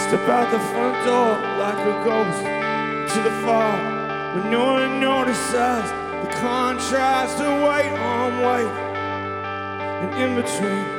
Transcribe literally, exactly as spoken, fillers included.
Step out the front door like a ghost to the far, but no one notices the contrast of white on white, and in between